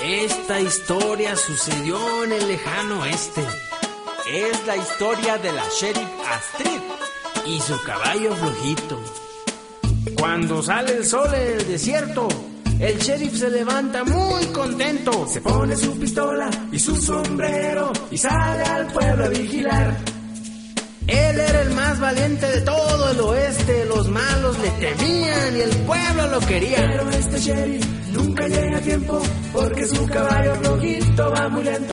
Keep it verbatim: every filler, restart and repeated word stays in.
Esta historia sucedió en el lejano oeste. Es la historia de la Sheriff Astrid y su caballo flojito. Cuando sale el sol en el desierto, el sheriff se levanta muy contento. Se pone su pistola y su sombrero y sale al pueblo a vigilar. Él era el más valiente de todo el oeste. Los malos le temían y el pueblo lo quería. Pero este sheriff nunca llega a tiempo porque su caballo flojito va muy lento.